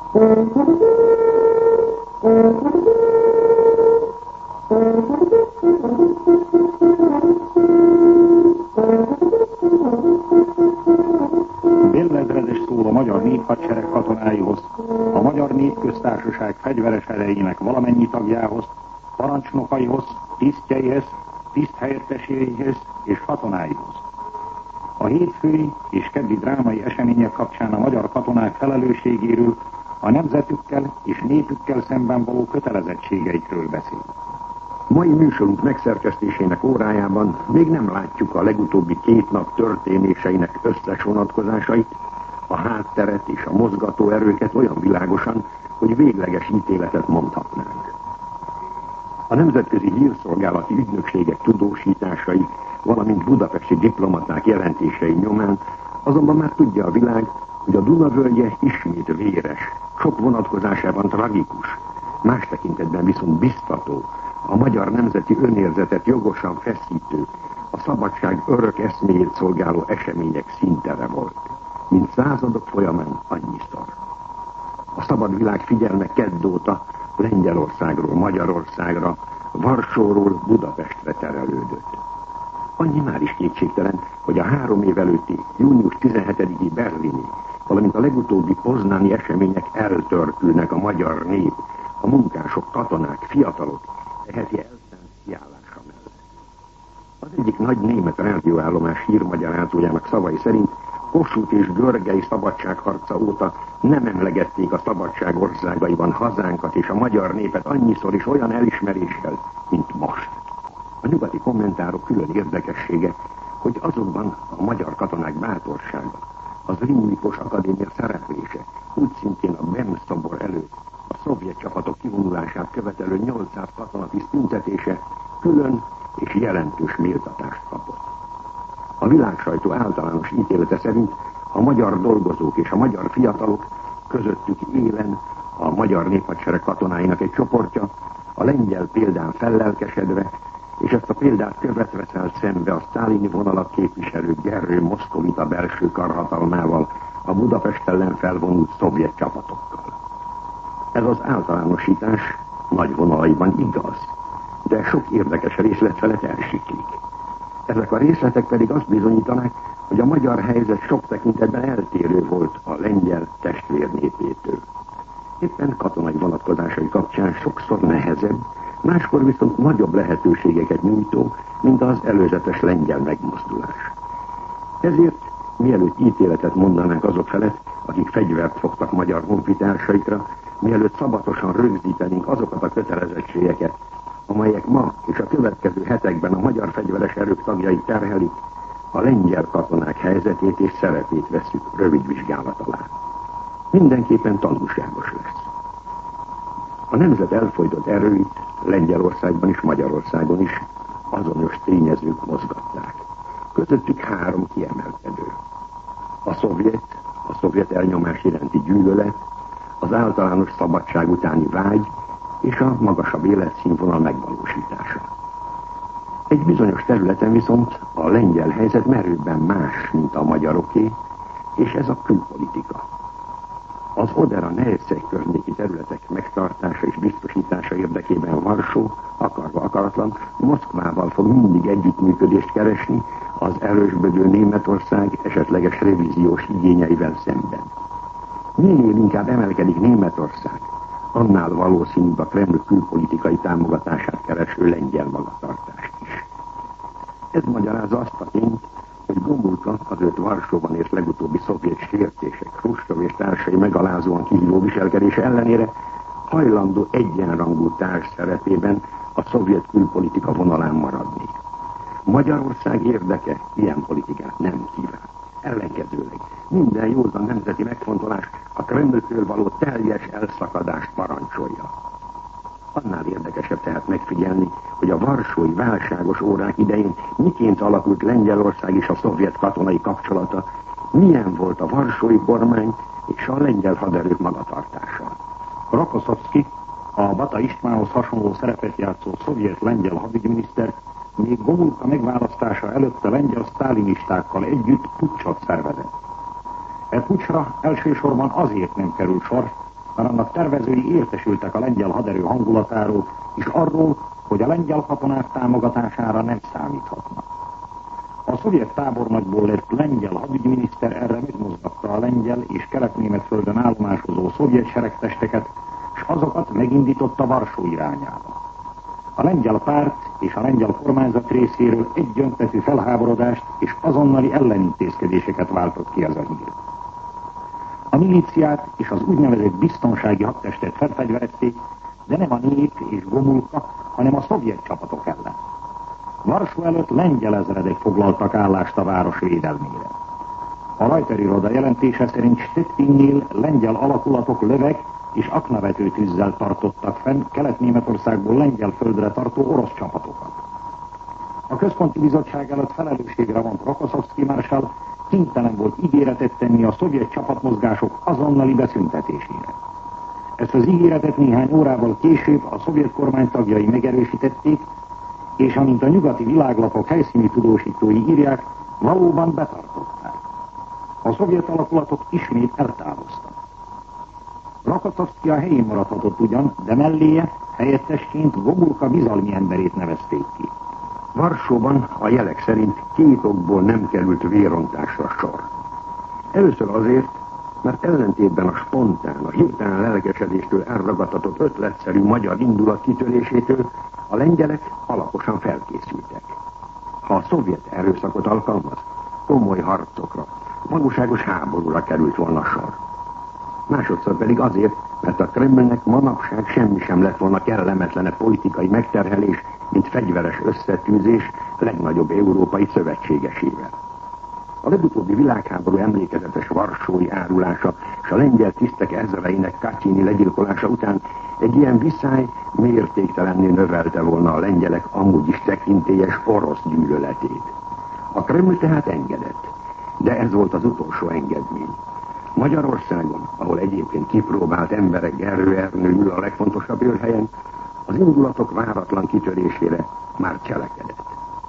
Bélezredes szól a magyar néphadsereg katonáihoz, a Magyar Népköztársaság fegyveres erejének valamennyi tagjához, parancsnokaihoz, tisztjeihez, tiszthelyetteseihez és katonáihoz. A hétfői és keddi drámai események kapcsán a magyar katonák felelősségéről, a nemzetükkel és népükkel szemben való kötelezettségeikről beszél. Mai műsorunk megszerkesztésének órájában még nem látjuk a legutóbbi 2 nap történéseinek összes vonatkozásait, a hátteret és a mozgató erőket olyan világosan, hogy végleges ítéletet mondhatnánk. A nemzetközi hírszolgálati ügynökségek tudósításai, valamint budapesti diplomaták jelentései nyomán azonban már tudja a világ, hogy a Duna völgye ismét véres, sok vonatkozásában tragikus, más tekintetben viszont biztató, a magyar nemzeti önérzetet jogosan feszítő, a szabadság örök eszméjét szolgáló események színtere volt, mint századok folyamán annyiszor. A szabad világ figyelme kedd óta Lengyelországról Magyarországra, Varsóról Budapestre terelődött. Annyi már is kétségtelen, hogy a 3 év előtti június 17-i berlini, valamint a legutóbbi poznáni események eltörpülnek a magyar nép, a munkások, katonák, fiatalok heti elszánt kiállása mellett. Az egyik nagy német rádióállomás hírmagyarázójának szavai szerint Kossuth és Görgei szabadságharca óta nem emlegették a szabadság országaiban hazánkat és a magyar népet annyiszor is olyan elismeréssel, mint most. A nyugati kommentárok külön érdekessége, hogy azokban a magyar katonák bátorsága, az Rimlikos Akadémia szereplése, úgy szintén a BEM szobor előtt a szovjet csapatok kivonulását követelő 800 katonatiszt tüntetése külön és jelentős méltatást kapott. A világsajtó általános ítélete szerint a magyar dolgozók és a magyar fiatalok, közöttük élen a magyar néphadsereg katonáinak egy csoportja, a lengyel példán fellelkesedve, és ezt a példát követve szállt szembe a sztálini vonalat képviselő Gerő Moszkovita belső karhatalmával, a Budapest ellen felvonult szovjet csapatokkal. Ez az általánosítás nagy vonalaiban igaz, de sok érdekes részlet felett elsiklik. Ezek a részletek pedig azt bizonyítanák, hogy a magyar helyzet sok tekintetben eltérő volt a lengyel testvérnépétől. Éppen katonai vonatkozásai kapcsán sokszor nehezebb, máskor viszont nagyobb lehetőségeket nyújtó, mint az előzetes lengyel megmozdulás. Ezért, mielőtt ítéletet mondanánk azok felett, akik fegyvert fogtak magyar honfitársaikra, mielőtt szabatosan rögzítenénk azokat a kötelezettségeket, amelyek ma és a következő hetekben a magyar fegyveres erők tagjait terhelik, a lengyel katonák helyzetét és szerepét vesszük rövid vizsgálat alá. Mindenképpen tanulságos lesz. A nemzet elfojtott erőit Lengyelországban és Magyarországon is azonos tényezők mozgatták. Közöttük 3 kiemelkedő. A szovjet elnyomás iránti gyűlölet, az általános szabadság utáni vágy és a magasabb életszínvonal megvalósítása. Egy bizonyos területen viszont a lengyel helyzet merőbben más, mint a magyaroké, és ez a külpolitika. Az Odera-Nehézség környéki területek megtartása és biztosítása érdekében Varsó, akarva akaratlan, Moszkvával fog mindig együttműködést keresni az erősödő Németország esetleges revíziós igényeivel szemben. Minél inkább emelkedik Németország, annál valószínűbb a Kreml külpolitikai támogatását kereső lengyel magatartást is. Ez magyarázza azt a tényt, hogy Gomulka az őt Varsóban és legutóbbi szovjet sértések, Hruscsov és társai megalázóan kihívó viselkedése ellenére hajlandó egyenrangú társ szerepében a szovjet külpolitika vonalán maradni. Magyarország érdeke ilyen politikát nem kíván. Ellenkezőleg minden józan nemzeti megfontolás a Kremltől való teljes elszakadást parancsolja. Annál érdekesebb tehát megfigyelni, hogy a varsói válságos órák idején miként alakult Lengyelország és a szovjet katonai kapcsolata, milyen volt a varsói kormány és a lengyel haderők magatartása. Rokoszovszky, a Bata Istvánhoz hasonló szerepet játszó szovjet-lengyel hadügyminiszter még Gomulka megválasztása előtt a lengyel sztálinistákkal együtt puccsot szervezett. E puccsra elsősorban azért nem került sor, mert annak tervezői értesültek a lengyel haderő hangulatáról, és arról, hogy a lengyel katonák támogatására nem számíthatnak. A szovjet tábornagyból lett lengyel hadügyminiszter erre megmozgatta a lengyel és kelet-német földön állomásozó szovjet seregtesteket, és azokat megindította Varsó irányába. A lengyel párt és a lengyel kormányzat részéről egyöntetű felháborodást és azonnali ellenintézkedéseket váltott ki ez a hír. A milíciát és az úgynevezett biztonsági hadtestet felfegyverezték, de nem a nép és Gomulka, hanem a szovjet csapatok ellen. Varsó előtt lengyel ezredek foglaltak állást a város védelmére. A Reuters iroda jelentése szerint Stettinnél lengyel alakulatok löveg és aknavető tűzzel tartottak fenn Kelet-Németországból lengyel földre tartó orosz csapatokat. A központi bizottság előtt felelősségre vont Rokoszovszky mársál kénytelen volt ígéretet tenni a szovjet csapatmozgások azonnali beszüntetésére. Ezt az ígéretet néhány órával később a szovjet kormány tagjai megerősítették, és amint a nyugati világlapok helyszíni tudósítói írják, valóban betartották. A szovjet alakulatok ismét eltávoztak. Rokoszovszky a helyén maradhatott ugyan, de melléje helyettesként Gomulka bizalmi emberét nevezték ki. Varsóban a jelek szerint 2 okból nem került vérontásra sor. Először azért, mert ellentétben a spontán, a hirtelen lelkesedéstől elragadtatott ötletszerű magyar indulat kitörésétől a lengyelek alaposan felkészültek. Ha a szovjet erőszakot alkalmaz, komoly harcokra, valóságos háborúra került volna sor. Másodszor pedig azért, mert a Kremlnek manapság semmi sem lett volna kellemetlenebb politikai megterhelés, mint fegyveres összetűzés legnagyobb európai szövetségesével. A legutóbbi világháború emlékezetes varsói árulása és a lengyel tisztek ezreinek Katyini legyilkolása után egy ilyen viszály mértéktelenné növelte volna a lengyelek amúgy is tekintélyes orosz gyűlöletét. A Kreml tehát engedett, de ez volt az utolsó engedmény. Magyarországon, ahol egyébként kipróbált emberek Gerő Ernő ül a legfontosabb őrhelyen, az indulatok váratlan kitörésére már cselekedett.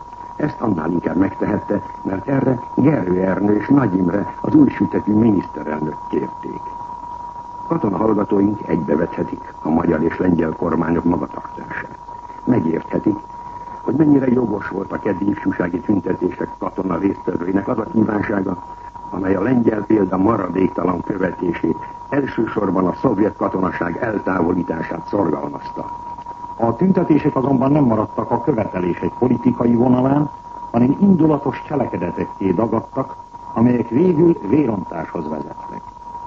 Ezt annál inkább megtehette, mert erre Gerő Ernő és Nagy Imre, az új sütetű miniszterelnök kérték. Katonahallgatóink egybevethetik a magyar és lengyel kormányok magatartását. Megérthetik, hogy mennyire jogos volt a keddi ifjúsági tüntetések katona résztvevőinek az a kívánsága, amely a lengyel példa maradéktalan követését, elsősorban a szovjet katonaság eltávolítását szorgalmazta. A tüntetések azonban nem maradtak a követelések politikai vonalán, hanem indulatos cselekedetekké dagadtak, amelyek végül vérontáshoz vezettek.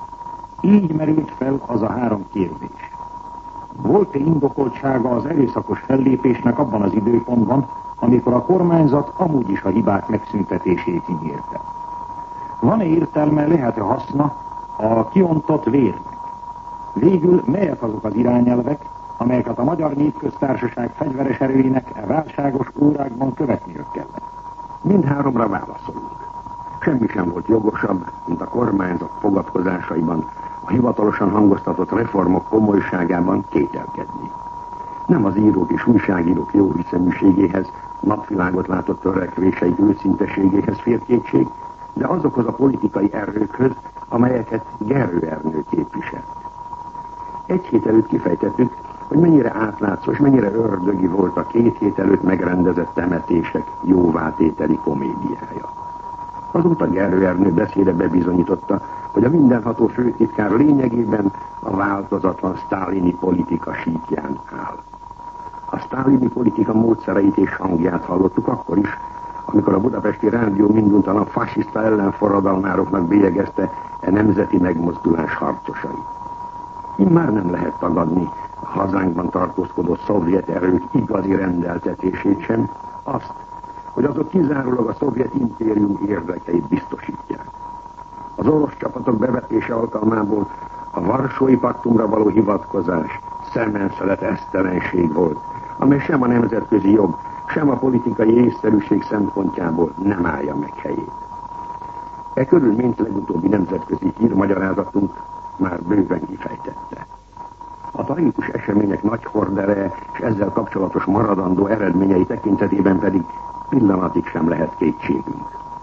Így merült fel az a 3 kérdés. Volt-e indokoltsága az erőszakos fellépésnek abban az időpontban, amikor a kormányzat amúgy is a hibák megszüntetését ígérte? Van-e értelme, lehet-e haszna a kiontott vérnek? Végül melyek azok az irányelvek, amelyeket a Magyar Népköztársaság fegyveres erőinek válságos órákban követniük kellett? Mindháromra válaszolunk. Semmi sem volt jogosabb, mint a kormányzat fogadkozásaiban, a hivatalosan hangoztatott reformok komolyságában kételkedni. Nem az írók és újságírók jó hiszeműségéhez, napvilágot látott törekvéseik őszinteségéhez fér kétség, de azokhoz a politikai erőkhöz, amelyeket Gerő Ernő képviselt. Egy hét előtt kifejtettük, hogy mennyire átlátszó és mennyire ördögi volt a 2 hét előtt megrendezett temetések jóvátételi komédiája. Azóta Gerő Ernő beszéde bebizonyította, hogy a mindenható főtitkár lényegében a változatlan sztálini politika síkján áll. A sztálini politika módszereit és hangját hallottuk akkor is, amikor a budapesti rádió minduntalan fasiszta ellenforradalmároknak bélyegezte e nemzeti megmozdulás harcosait. Immár nem lehet tagadni a hazánkban tartózkodó szovjet erők igazi rendeltetését sem, azt, hogy azok kizárólag a szovjet impérium érdekeit biztosítják. Az orosz csapatok bevetése alkalmából a Varsói Paktumra való hivatkozás szemenszelet esztelenség volt, amely sem a nemzetközi jog, sem a politikai észszerűség szempontjából nem állja meg helyét. E körülményt legutóbbi nemzetközi hírmagyarázatunk már bőven kifejtette. A tragikus események nagy hordereje és ezzel kapcsolatos maradandó eredményei tekintetében pedig pillanatig sem lehet kétségünk.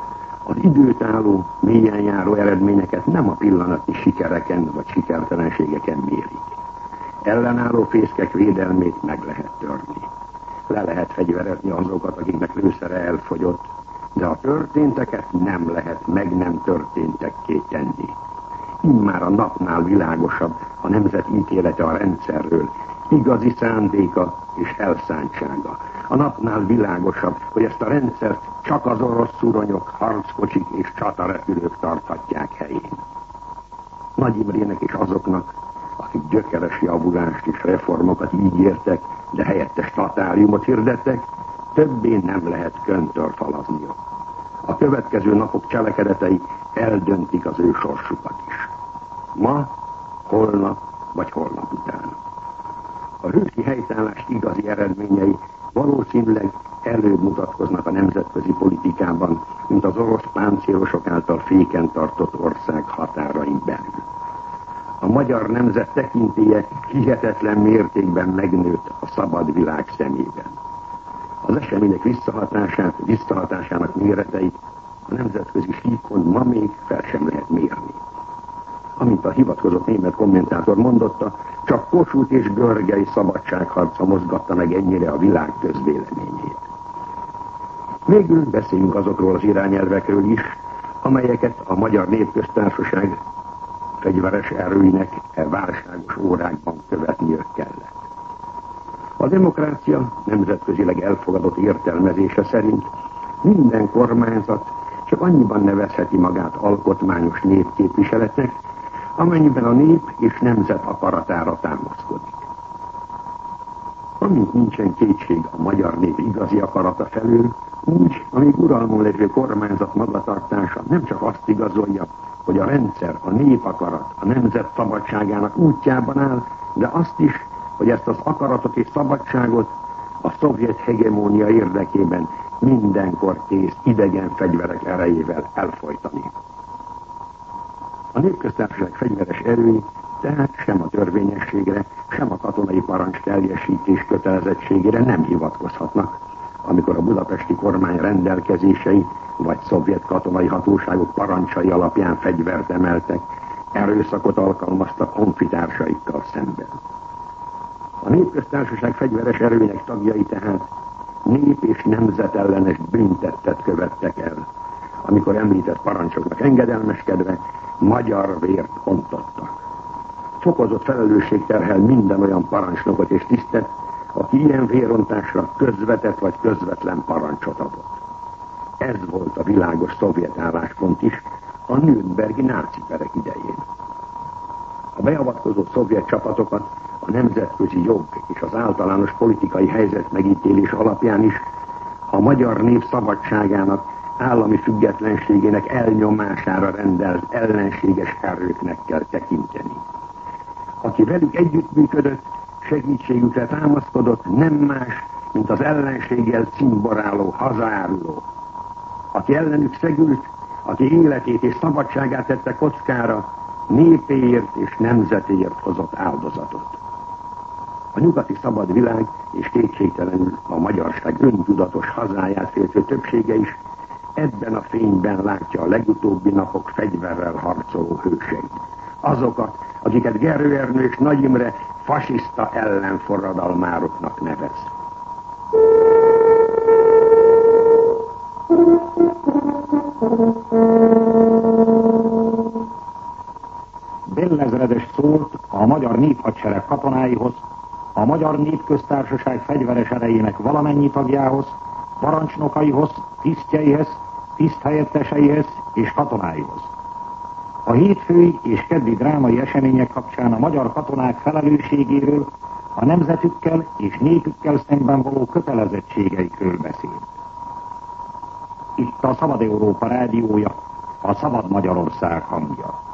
Az időtálló, mélyen járó eredményeket nem a pillanatnyi sikereken vagy sikertelenségeken mérik. Ellenálló fészkek védelmét meg lehet törni. Le lehet fegyverezni azokat, akiknek lőszere elfogyott, de a történteket nem lehet meg nem történtekké tenni. Immár a napnál világosabb a nemzet ítélete a rendszerről, igazi szándéka és elszántsága. A napnál világosabb, hogy ezt a rendszert csak az orosz szuronyok, harckocsik és csatarepülők tarthatják helyén. Nagy Imrének és azoknak, akik gyökeres javulást és reformokat ígértek, de helyette statáriumot hirdettek, többé nem lehet köntörfalazniuk. A következő napok cselekedetei eldöntik az ő sorsukat is. Ma, holnap vagy holnap után. A hősi helytállás igazi eredményei valószínűleg előbb mutatkoznak a nemzetközi politikában, mint az orosz páncélosok által féken tartott ország határain belül. A magyar nemzet tekintélye hihetetlen mértékben megnőtt a szabad világ szemében. Az események visszahatásának méreteit a nemzetközi síkon ma még fel sem lehet mérni. Amint a hivatkozott német kommentátor mondotta, csak Kossuth és Görgei szabadságharca mozgatta meg ennyire a világ közvéleményét. Végül beszéljünk azokról az irányelvekről is, amelyeket a Magyar Népköztársaság fegyveres erőinek válságos órákban követniük kellett. A demokrácia nemzetközileg elfogadott értelmezése szerint minden kormányzat csak annyiban nevezheti magát alkotmányos népképviseletnek, amennyiben a nép és nemzet akaratára támaszkodik. Amint nincsen kétség a magyar nép igazi akarata felől, úgy, amíg uralmon lévő kormányzat magatartása nem csak azt igazolja, hogy a rendszer, a népakarat, a nemzet szabadságának útjában áll, de azt is, hogy ezt az akaratot és szabadságot a szovjet hegemónia érdekében mindenkor kész idegen fegyverek erejével elfojtani. A Népköztársaság fegyveres erői tehát sem a törvényességre, sem a katonai parancs teljesítés kötelezettségére nem hivatkozhatnak, amikor a budapesti kormány rendelkezései vagy szovjet katonai hatóságok parancsai alapján fegyvert emeltek, erőszakot alkalmaztak honfitársaikkal szemben. A Népköztársaság fegyveres erőinek tagjai tehát nép- és nemzetellenes bűntettet követtek el, amikor említett parancsoknak engedelmeskedve magyar vért ontottak. Fokozott felelősség terhel minden olyan parancsnokot és tisztet, aki ilyen vérontásra közvetett vagy közvetlen parancsot adott. Ez volt a világos szovjet álláspont is a nürnbergi náci perek idején. A beavatkozó szovjet csapatokat a nemzetközi jog és az általános politikai helyzet megítélés alapján is a magyar nép szabadságának, állami függetlenségének elnyomására rendelt ellenséges erőknek kell tekinteni. Aki velük együttműködött, segítségükre támaszkodott, nem más, mint az ellenséggel cimboráló, hazaáruló. Aki ellenük szegült, aki életét és szabadságát tette kockára, népéért és nemzetéért hozott áldozatot. A nyugati szabad világ és kétségtelenül a magyarság öntudatos hazáját féltő többsége is ebben a fényben látja a legutóbbi napok fegyverrel harcoló hőseit. Azokat, akiket Gerő Ernő és Nagy Imre fasiszta ellenforradalmároknak nevez. Bélezredes szólt a magyar néphadsereg katonáihoz, a Magyar Népköztársaság fegyveres erejének valamennyi tagjához, parancsnokaihoz, tisztjeihez, tiszthelyetteseihez és katonáihoz. A hétfői és keddi drámai események kapcsán a magyar katonák felelősségéről, a nemzetükkel és népükkel szemben való kötelezettségeikről beszélt. Itt a Szabad Európa rádiója, a Szabad Magyarország hangja.